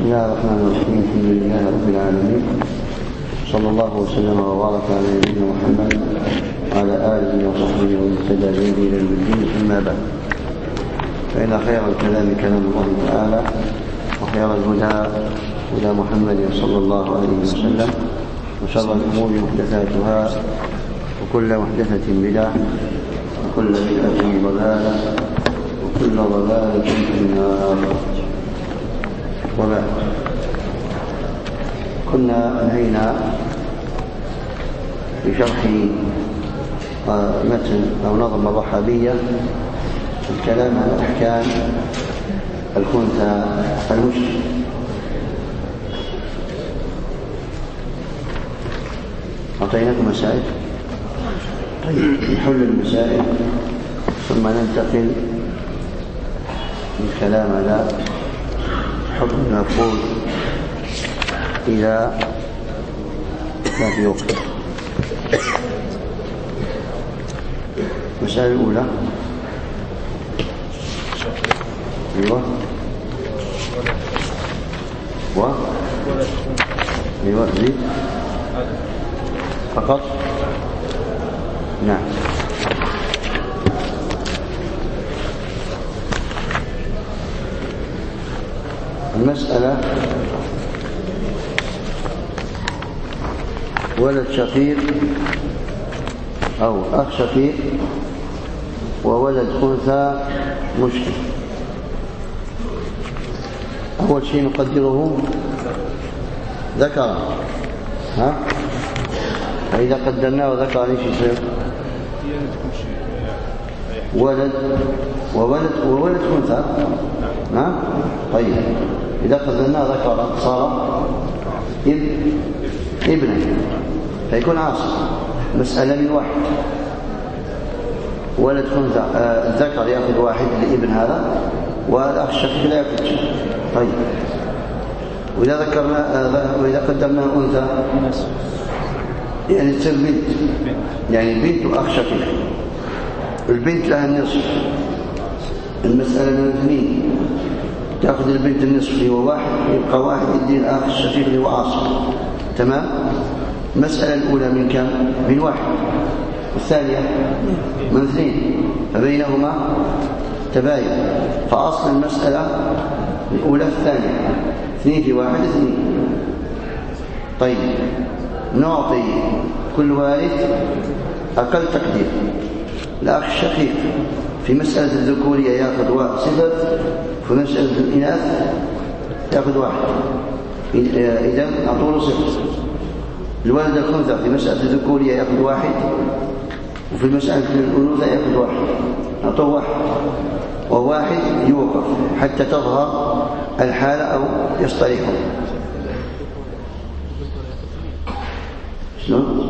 بسم الله الرحمن الرحيم. الحمد لله رب العالمين، صلى الله وسلم وبارك على نبينا محمد وعلى آله وصحبه ومن اهتدى بهديه إلى يوم الدين. أما بعد، فإن خير الكلام كلام الله تعالى، وخير الهدى هدى محمد صلى الله عليه وسلم، وشر الأمور محدثاتها، وكل محدثة بدعة، وكل بدعة ضلالة، وكل ضلالة في النار. وبعد، كنا انهينا في شرح متن أو نظم الرحابية الكلام عن أحكام الخنثى المشرك. أعطيناكم مسائل، نحل المسائل ثم ننتقل من كلام على حكم المفعول إذا ما في وقت. المسألة الأولى، أيوة أيوة زيد فقط. نعم. المسألة ولد شقيق أو أخ شقيق وولد أنثى مشرك. أول شيء نقدره ذكر، فإذا قدرناه ذكر ايش يصير؟ ولد وولد أنثى. طيب، إذا قدرناه ذكر صار ابنا، فيكون عاصر. مسألة من واحد، ولد أنثى الذكر يأخذ واحد لابن هذا، والأخ الشقيق لا يأخذ شيء. طيب، وإذا قدرنا أنثى يعني تصير بنت، يعني بنت وأخ شقيق. البنت لها النصف. المسألة من اثنين، تأخذ البنت النصف اللي هو واحد، يبقى واحد يدي الأخ الشقيق اللي هو عاصر. تمام. المسألة الأولى من كم؟ من واحد، والثانية من اثنين، فبينهما تباين. فأصل المسألة الأولى الثانية، 2 في 1 2. طيب، نعطي كل وارث أقل تقدير. الأخ الشقيق في مسألة الذكورية يأخذ 0، في مسألة الإناث يأخذ 1. إذن أعطوه 0. الولد الخنثى في مسألة الذكورية يأخذ 1، وفي مسألة الأنوثة يأخذ 1. أعطوه 1، وواحد يوقف حتى تظهر الحالة أو يصطلحوا. شلون؟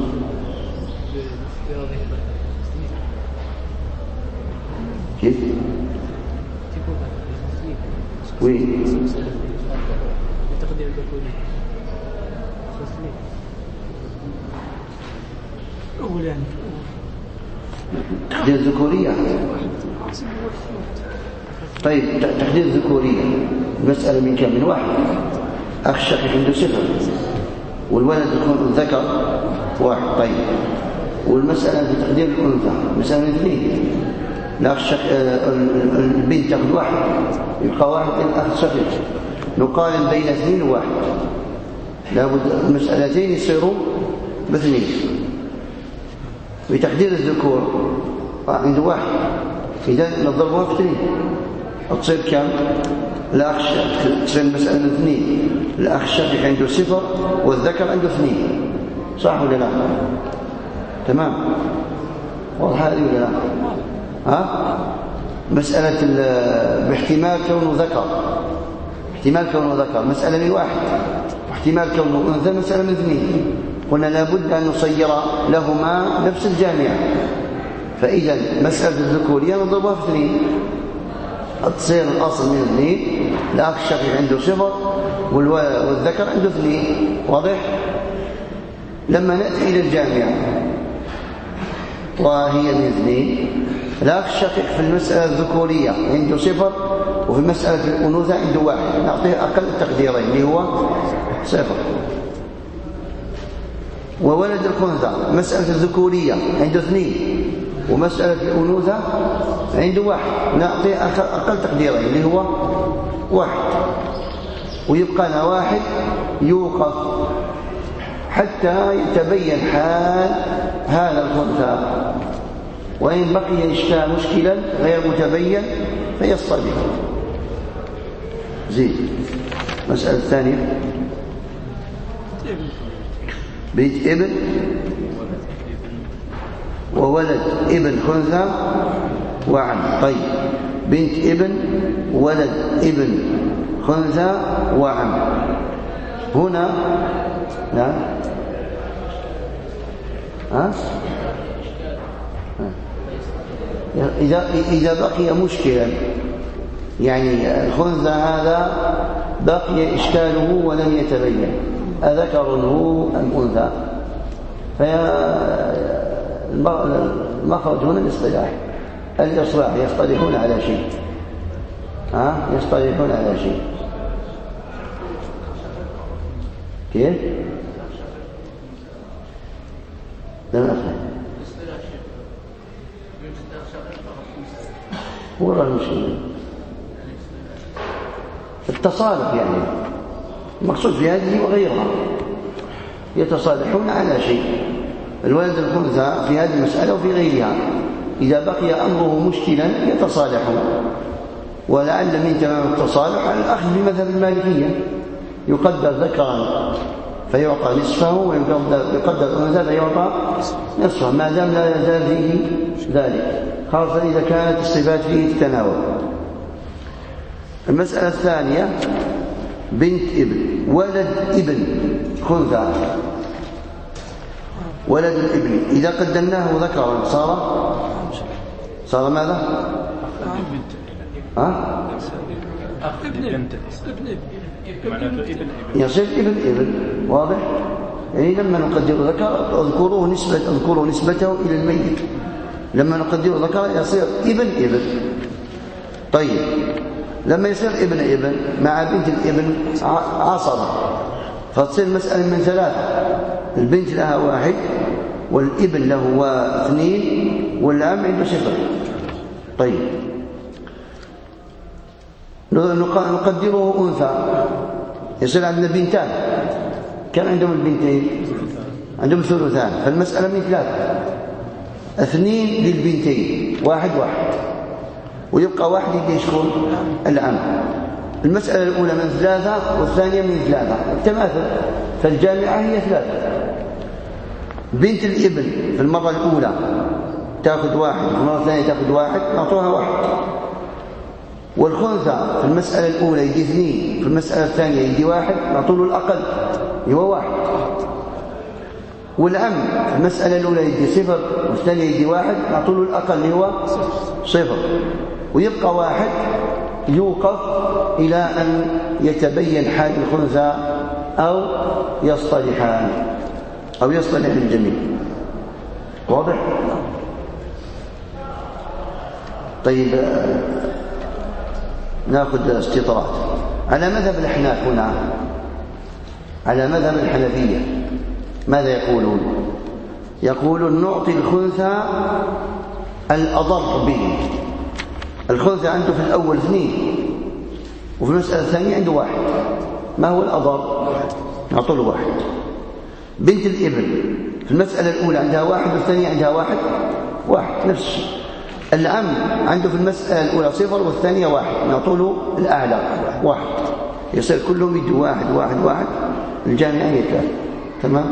كيف؟ وين؟ تحديد الذكورية. طيب، تحديد الذكورية المسألة من كم؟ من واحد. أخ الشقيق عنده 0، والولد يكون الذكر 1. طيب، والمسألة في تقدير الأنثى مسألة من 2. الأخ البنت تأخذ 1، يبقى 1 الأخ الشقيق. نقارن بين 2 و1، لابد المسألتين يصيروا ب2. بتقدير الذكور عنده 1، إذا نضربها في 2 تصير كم؟ الأخ الشقيق تصير المسألة من 2. الأخ الشقيق عنده 0 والذكر عنده 2. صح ولا لا؟ تمام. واضح هذه ولا لا؟ مسألة باحتمال كونه ذكر، احتمال كونه ذكر مسألة من 1، واحتمال كونه أنثى مسألة من 2. قلنا لابد أن نصير لهما نفس الجامعة، فإذا مسألة الذكورية نضربها في 2، تصير الأصل من 2. الأخ الشقيق عنده 0 والذكر عنده 2. واضح؟ لما نأتي إلى الجامعة وهي من 2، الأخ الشقيق في المسألة الذكورية عنده 0 وفي مسألة الأنوثة عنده واحد، نعطيه أقل التقديرين اللي هو 0. وولد الخنثى مسألة الذكورية عنده 2، ومسألة الأنوثة عنده 1، نعطيه أقل تقديرين اللي هو 1، ويبقى لنا 1 يوقف حتى يتبين حال هذا الخنثى، وإن بقي إشكال مشكلا غير متبين فيصطدم. زيد. المسألة الثانية بنت ابن وولد ابن خنثى وعم. طيب بنت ابن ولد ابن خنثى وعم. هنا نعم إذا بقي مشكلا، يعني الخنثى هذا بقي إشكاله ولم يتبين أذكر هو أم أنثى، فالمخرج هنا الاصطلاح الإصلاح، يصطلحون على شيء، يصطلحون على شيء. كيف؟ لم أفهم. هو المشكلة التصالح، يعني المقصود في هذه وغيرها يتصالحون على شيء. الولد الخنثى في هذه المسألة وفي غيرها إذا بقي أمره مشكلا يتصالحون، ولعل من تمام التصالح على الأخذ بمذهب المالكية، يقدر ذكرا فيعطى نصفه، ويقدر أنثى فيعطى نصفه، ما دام لا يزال فيه ذلك، خاصة إذا كانت الصفات فيه تتناول. المسألة الثانية بنت ابن ولد ابن خنثى. ولد الابن إذا قدمناه ذكرا صار ماذا؟ يصير ابن واضح؟ يعني لما نقدر ذكر اذكروا نسبته إلى الميت، لما نقدر ذكر يصير ابن. طيب لما يصير ابن مع بنت الابن عصبة، فتصير مسألة من 3، البنت لها 1 والابن له 2 والعم عنده 0. طيب نقدره أنثى، يصير عندنا بنتان، كم عندهم البنتين؟ عندهم 2، فالمسألة من 3، 2 للبنتين 1 ويبقى 1 يدي شكون؟ العم. المسألة الأولى من 3 والثانية من 3 التماثل، فالجامعة هي 3. بنت الابن في المرة الأولى تأخذ 1، في المرة الثانية تأخذ 1، نعطوها 1. والخنثى في المسألة الأولى يدي 2، في المسألة الثانية يدي 1، نعطوله الأقل هو 1. والعم في المسألة الأولى يدي 0 والثانية يدي 1، نعطوله الأقل هو 0، ويبقى 1 يوقف إلى أن يتبين حال الخنثى أو يصطلح الجميع. واضح؟ طيب ناخذ استطراد على مذهب الأحناف هنا، على مذهب الحنفية ماذا يقولون؟ يقولون نعطي الخنثى الأضر به. الخنثى عنده في الأول 2، وفي المسألة الثانية عنده 1. ما هو الأضر؟ نعطوا له 1. بنت الابن في المسألة الأولى عندها 1 والثانية عندها 1 نفس الشيء. العم عنده في المسألة الأولى 0 والثانية 1، نعطوا له الأعلى 1، يصير كلهم يدوا 1 الجامعة هي 3. تمام؟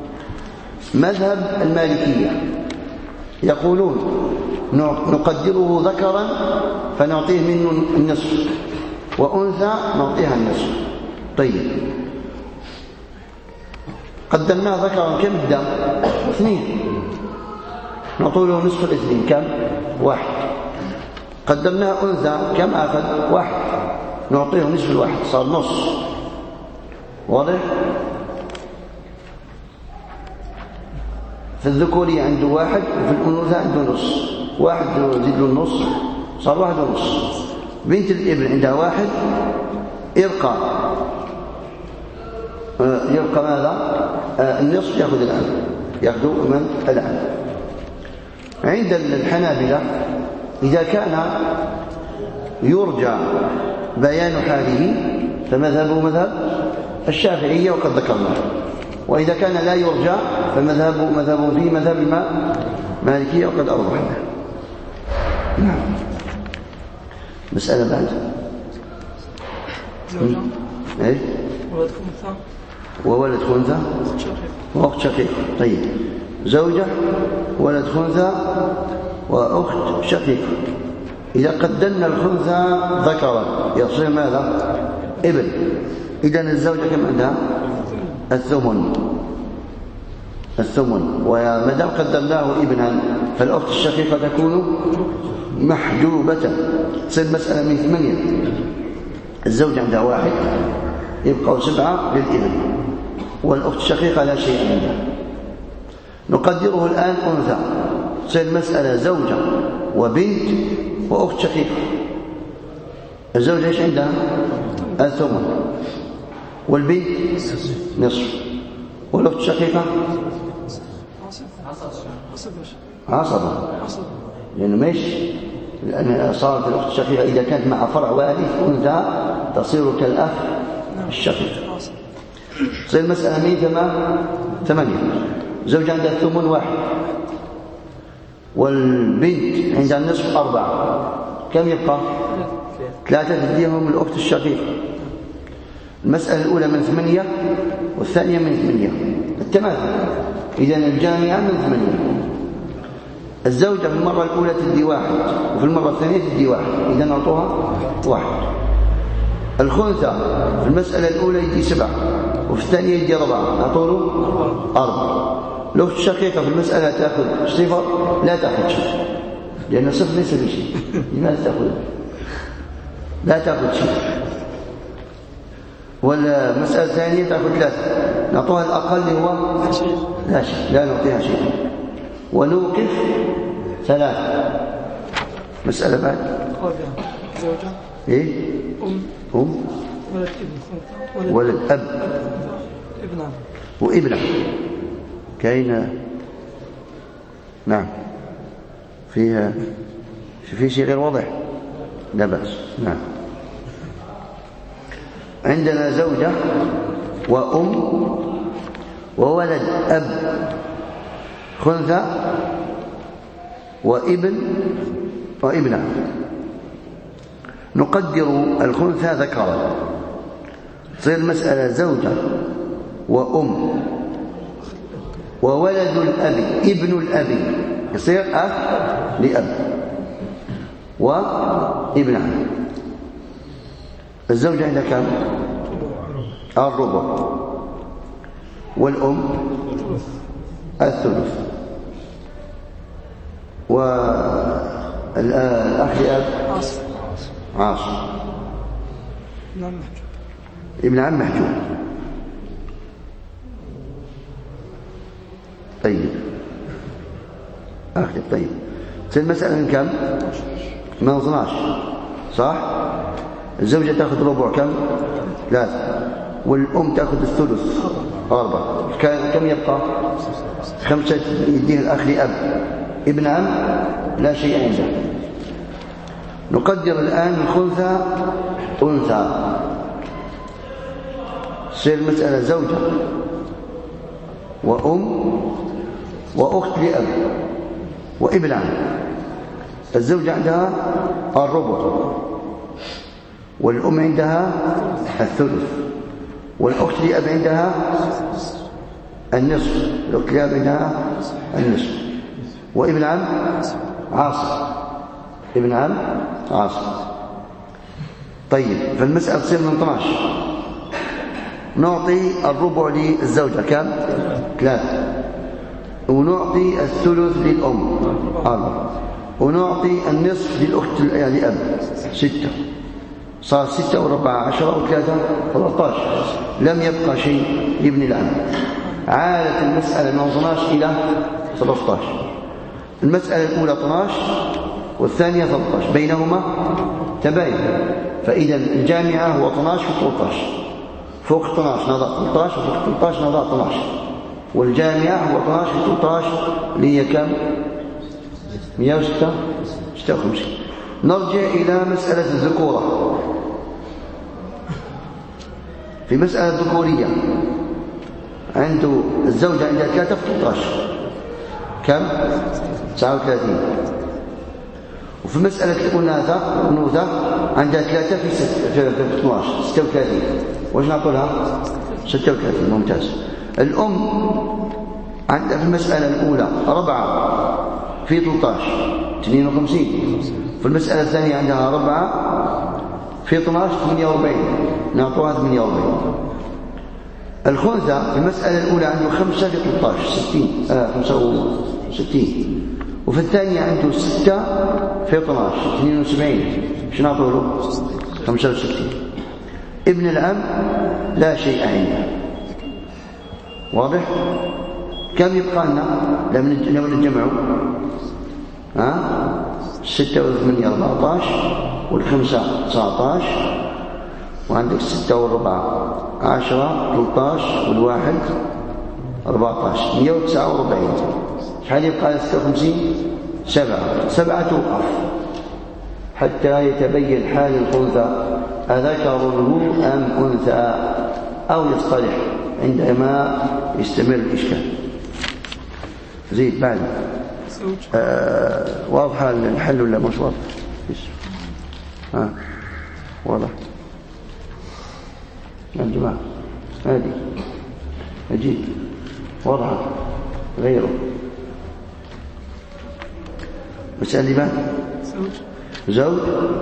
مذهب المالكية يقولون نقدره ذكرا فنعطيه منه النصف، وأنثى نعطيها النصف. طيب قدمناه ذكرا كم الدم؟ 2، نعطوله نصف 2 كم؟ 1. قدمناه أنثى كم أخذ؟ 1، نعطيه نصف 1 صار نص. واضح؟ في الذكورية عنده 1 وفي الأنوثة عنده نص، 1 يزيد له النص صار 1 ونص. بنت الابن عندها واحد يبقى ماذا؟ النصف يأخذ العم، يأخذ من العم. عند الحنابلة إذا كان يرجى بيان حاله فمذهبه مذهب الشافعية وقد ذكرنا، وإذا كان لا يرجى فمذهبه فيه مذهب المالكية وقد أوضحنا. نعم. مسألة بعد زوجة إيه؟ ولد خنثى وولد خنثى وأخت شقيقة. طيب، زوجة ولد خنثى وأخت شقيقة. إذا قدمنا الخنثى ذكرا يصير ماذا؟ ابن. إذن الزوجة كم عندها؟ الثمن. وما دام قدمناه ابنا فالأخت الشقيقة تكون محجوبة. تصير المسألة من 8. الزوجة عندها واحد يبقوا 7 للابن، والأخت الشقيقة لا شيء عندها. نقدره الآن أنثى، تصير المسألة زوجة وبنت وأخت شقيقة. الزوجة ايش عندها؟ الثمن، والبنت نصف، والأخت الشقيقة عصبة، لأنه ماشي، لأن صارت الأخت الشقيقة إذا كانت مع فرع وارث أنثى تصير كالأخ الشقيق. تصير المسألة من 8. زوجة عندها الثمن 1 والبنت عندها النصف 4. كم يبقى؟ 3 تديهم الأخت الشقيقة. المسألة الأولى من 8 والثانية من 8 التماثل. إذن الجامعة من 8. الزوجة في المرة الأولى تدي 1 وفي المرة الثانية تدي 1، إذن أعطوها 1. الخنثى في المسألة الأولى يدي 7 وفي الثانية يدي 4، أعطوه 4. الأخت الشقيقة في المسألة تأخذ 0 لا تأخذ شيء، لأن 0 ليس بشيء. لماذا تأخذ؟ لا تأخذ شيء. والمسألة الثانية تأخذ 3، نعطوها الأقل هو لا شيء، لا نعطيها شيء، ونوقف 3. مسألة بعد زوجة إيه؟ أم ولد ابن خنثى ولد أب ابن وابنة كاين. نعم. فيها في شيء غير واضح؟ لا بأس. نعم. عندنا زوجة وأم وولد أب خنثى وابنة. نقدر الخنثى ذكرا، تصير المسألة زوجة وأم وولد الأب ابن الأب، يصير أخ لأب وابنة. الزوجة عندها كم؟ 1/4 والأم 1/3 والأخ لأب عاصم ابن عم محجوب. طيب أخي. طيب تصير المسألة من كم؟ من 12 صح؟ الزوجة تأخذ ربع كم؟ 3 والأم تأخذ الثلث 4. كم يبقى؟ 5 يديه الأخ لأب ابن عم لا شيء عنده. نقدر الآن الخنثى أنثى، تصير المسألة زوجة وأم وأخت لأب وابن عم. الزوجة عندها 1/4 والأم عندها 1/3 والأخت لأب عندها النصف، الأخت لأب عندها النصف، وابن عم عاصم، ابن عم عاصم. طيب فالمسألة تصير من 12. نعطي الربع للزوجة كم؟ 3 ونعطي الثلث للأم 4 ونعطي النصف للأخت لأب 6. صار 6 و4 10 و3 13. لم يبقى شيء لابن العم. عادت المسألة من 12 إلى 13. المسألة الأولى 12 والثانية 13، بينهما تباين. فإذا الجامعة هو 12 في 13، فوق 12 نضع 13 وفوق 13 نضع 12، والجامعة هو 12 في 13 اللي هي كم؟ 156. نرجع إلى مسألة الذكورة. في مسألة الذكورية عنده الزوجة عندها 3 في 13 كم؟ 39. وفي مسألة الأنوثة عندها 3 في 12 36. واش نعطولها؟ 36. ممتاز. الأم عندها في المسألة الأولى 4 في 13 52. في المسألة الثانية عندها 4 في 12 48. نعطوها 48. الخنثى في المسألة الأولى عنده 5 في 13 65. وفي الثانية عنده 6 في 12 72. شو نعطوا له؟ 65. ابن العم لا شيء عنده. واضح؟ كم يبقى لنا لو نجمعوا؟ 6 و8 14 والخمسة 19 وعندك 6 والربع 10 13 والواحد 14 149. شحال يبقى 56؟ 7 توقف حتى يتبين حال الخنثى أذكر أم أنثى أو يصطلح عندما يستمر الإشكال. زيد بعد. واضحة الحل ولا مش واضح؟ واضح يا جماعة. هذه أجيب واضحة. غيره مسألة بعد. زوج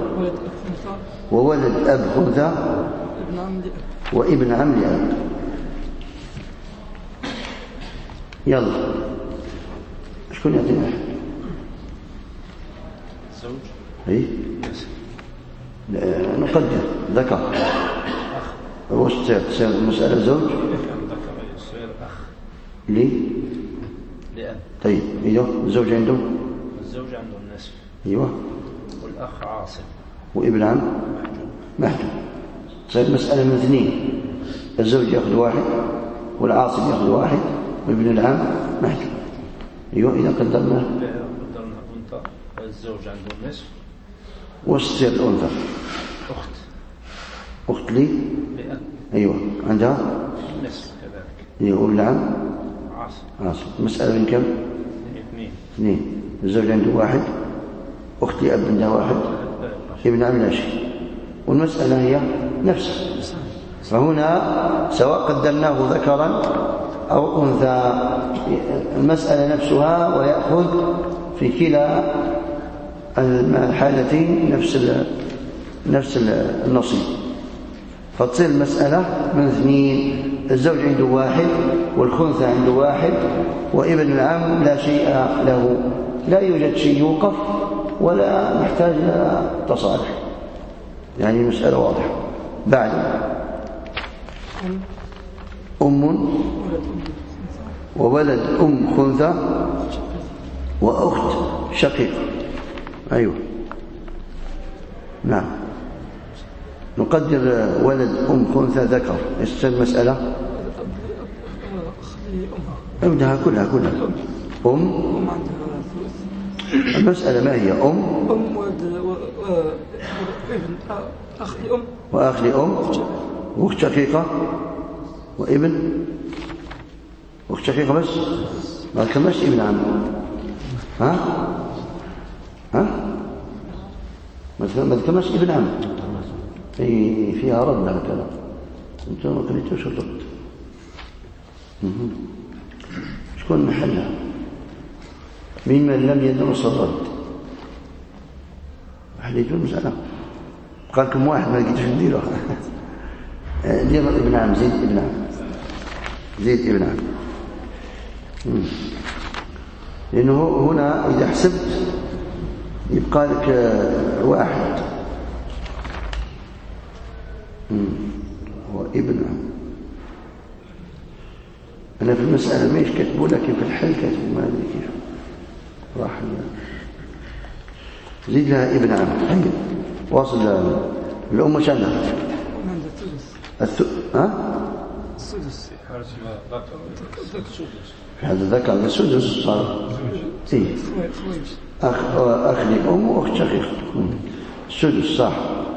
وولد أب خنثى وابن عم لأب. يلا شكون يعطينا؟ زوج. اي نقدر ذكر. واش تصير المسألة زوج؟ ذكر يصير أخ. ليه؟ لأب. طيب ايوه الزوج عنده؟ الزوج عنده النصف. ايوه. والأخ عاصب. وابن عم محجوب. تصير مسألة من اثنين، الزوج يأخذ 1 والعاصب يأخذ 1 وابن العم محجوب. ايوه إذا قدرنا أنثى والزوج عنده النصف. واش تصير الأنثى؟ أخت لي؟ لأب. ايوه عندها النصف كذلك. ايوه وابن العم عاصب. المسألة من كم؟ 2. الزوج عنده 1، أخت لأب عندها 1، ابن عم لا شيء، والمسألة هي نفسها. فهنا سواء قدرناه ذكرا أو أنثى المسألة نفسها، ويأخذ في كلا الحالتين نفس النصيب. فتصير المسألة من 2، الزوج عنده 1 والخنثى عنده 1 وابن العم لا شيء له، لا يوجد شيء يوقف ولا محتاج إلى تصالح، يعني مسألة واضحة. بعد أم وولد أم خنثى وأخت شقيقة. أيوة نعم. نقدر ولد أم خنثى ذكر. ايش المسألة؟ ابنها كلها المسألة ما هي؟ أخ لأم وأخ لأم وأخت شقيقة وابن أخت شقيقة بس، ما كملش ابن عم. ما كملش ابن عم. فيها رد على كلام انت ما كنتوش الرد. شكون محلها؟ ممن لم يدرس الرد حليتوا المسألة. قال لكم واحد ما لقيتوش نديره. دير ابن عم. زيد ابن عم. لأنه هنا إذا حسبت يبقى لك 1 هو ابن عم. أنا في المسألة ماش كتبوا لك في الحل كتبوا ما أدري كيف راح. زيد لها ابن عم. واصل الأم شنها عندها الثلث. السدس. هذا ذكر السدس صار إيه أخ لأم وأخت شقيقة. السدس صح.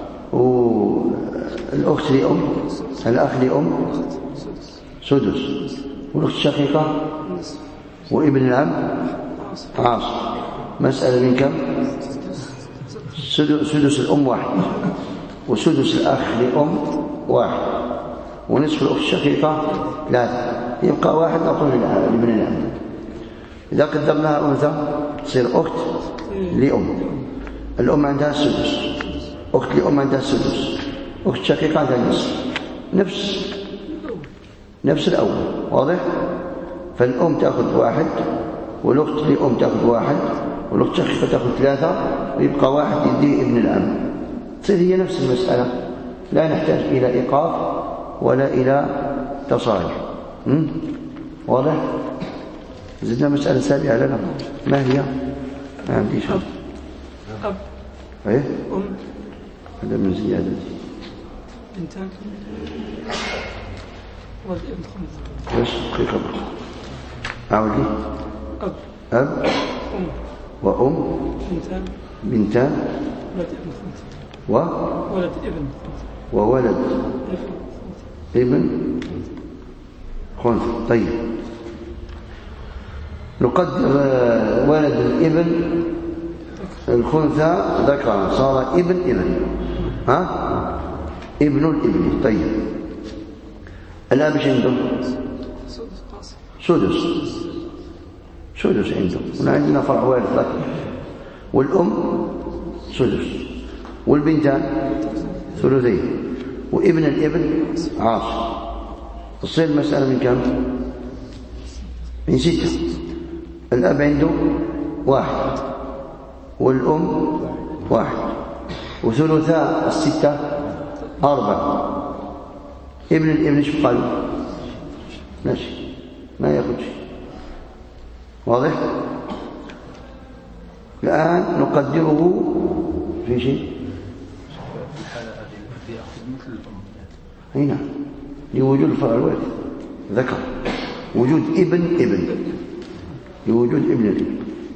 والأخت لأم الأخ لأم سدس والأخت الشقيقة وابن العم عاص. مسألة من كم؟ سدس الأم 1 وسدس الأخ لأم 1 ونصف الأخت الشقيقة 3 يبقى 1 نقول لابن العم. إذا قدرناها أنثى تصير أخت لأم. الأم عندها السدس أخت لأم عندها السدس أخت شقيقة عندها النصف نفس الأول. واضح؟ فالأم تأخذ 1 والأخت لأم تأخذ 1 والأخت شقيقة تأخذ 3 ويبقى 1 يديه ابن العم. تصير هي نفس المسألة لا نحتاج إلى إيقاف ولا إلى تصالح. واضح؟ زدنا مسألة سابعة لنا ما هي؟ ما عندي شيء. أب إيه؟ أم هذا من زيادة بنتان والابن 5. بس دقيقة أعود لي. أب أم وأم بنتان ولد ابن 5 وولد ابن خنثى. طيب نقدر ولد الابن الخنثى ذكر صار ابن ابن الابن. طيب الأب ايش عنده؟ سدس عنده. هنا عندنا فرع وارث ذكر والأم سدس والبنتان ثلثين وابن الابن عاص. تصير المسألة من كم؟ من 6. الأب عنده 1 والأم 1 وثلثاء 6 4. ابن الابن ايش بقى له؟ ماشي ما ياخذ شيء. واضح؟ الآن نقدره في شيء في الحالة هذه يأخذ مثل الأم. هنا لوجود الفرع الوارث ذكر وجود ابن لوجود ابن الابن.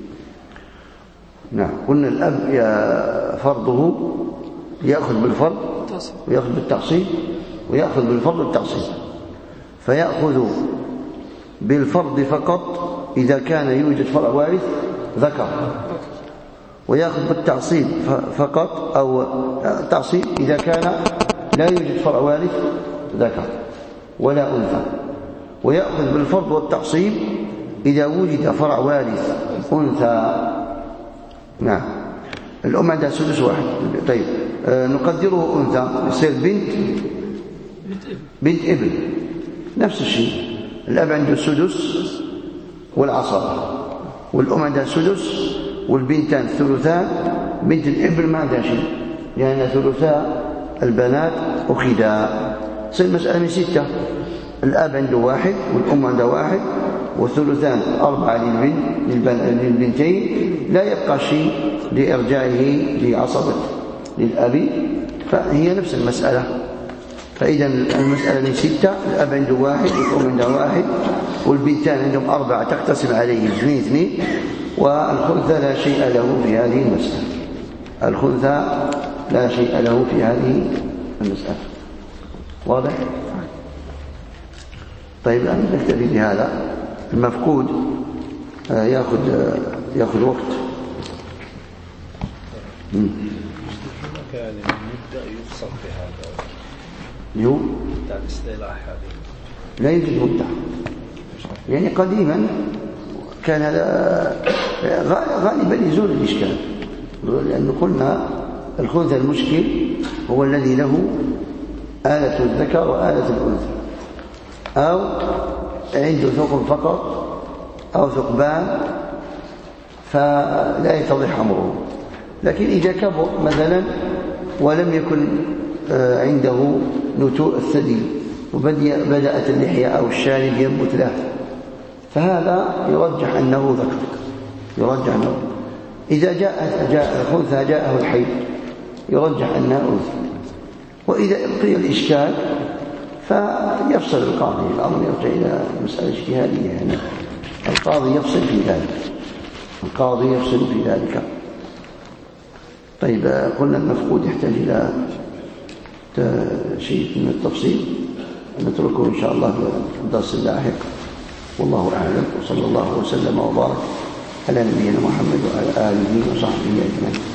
نعم قلنا الأب فرضه يأخذ بالفرض ويأخذ بالتعصيب ويأخذ بالفرض والتعصيب. فيأخذ بالفرض فقط إذا كان يوجد فرع وارث ذكر ويأخذ بالتعصيب فقط أو تعصيب إذا كان لا يوجد فرع وارث ذكر ولا أنثى. ويأخذ بالفرض والتعصيب إذا وجد فرع وارث أنثى. نعم الأم عندها سدس 1. طيب نقدره أنثى يصير بنت ابن نفس الشيء. الأب عنده السدس والعصبة والأم عندها سدس والبنتان ثلثان. بنت الابن ما عندها شيء لأن ثلثاء البنات أخذا. تصير المسألة من 6. الأب عنده 1 والأم عندها 1 والثلثان 4 للبنتين. لا يبقى شيء لإرجاعه لعصبة للأب. فهي نفس المسألة. فإذا المسألة من 6. الأب عنده 1 والأم عندها 1 والبنتان عندهم 4 تقتسم عليه 2 والخنثى لا شيء له في هذه المسألة. الخنثى لا شيء له في هذه المسألة. واضح؟ طيب الآن نكتفي بهذا. المفقود يأخذ وقت. كان يبدأ يفصل في هذا اليوم الاصطلاح هذه لا يوجد مدة. يعني قديما كان غالبا يزول الإشكال لأنه قلنا الخنثى المشكل هو الذي له آلة الذكر وآلة الأنثى أو عنده ثقب فقط أو ثقبان فلا يتضح أمره. لكن إذا كبر مثلا ولم يكن عنده نتوء الثدي وبدأت اللحية أو الشارب ينبت له فهذا يرجح أنه ذكر. إذا جاء الخنثى جاءه الحيض يرجح أنها أنثى. وإذا أبقي الإشكال فيفصل القاضي، الأمر يرجع إلى مسألة اجتهادية، يعني القاضي يفصل في ذلك، القاضي يفصل في ذلك. طيب، قلنا المفقود يحتاج إلى شيء من التفصيل، نتركه إن شاء الله في الدرس اللاحق. والله أعلم، وصلى الله وسلم وبارك على نبينا محمد وعلى آله وصحبه أجمعين.